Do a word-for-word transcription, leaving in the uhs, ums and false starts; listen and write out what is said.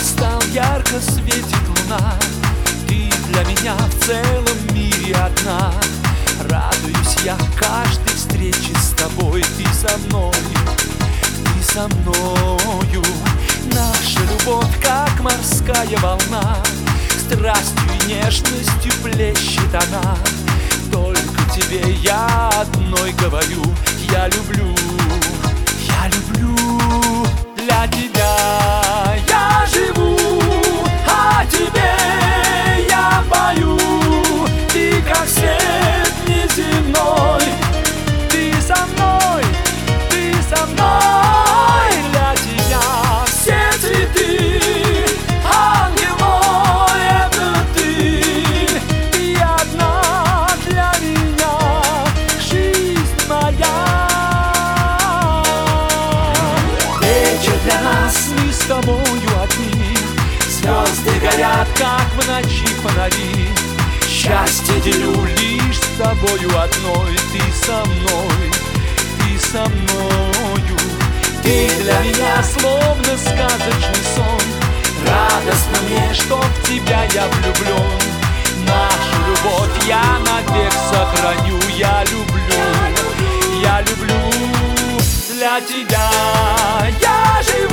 настал, ярко светит луна. Ты для меня в целом мире одна. Радуюсь я каждой встрече с тобой. Ты со мной, ты со мною. Наша любовь, как морская волна, страстью и нежностью плещет она. Только тебе я одной говорю: я люблю, я люблю. Для тебя я живу, о тебе я пою. Ты как свет неземной, ты со мной, ты со мной. Для тебя все цветы, ангел мой, это ты. Ты одна для меня, жизнь моя. Вечер для нас, мы с тобою одни. Звезды горят, как в ночи фонари. Счастье делю лишь с тобою одной. Ты со мной, ты со мною. Ты для меня словно сказочный сон. Радостно мне, что в тебя я влюблен. Нашу любовь я навек сохраню. Я люблю, я люблю. Для тебя я живу.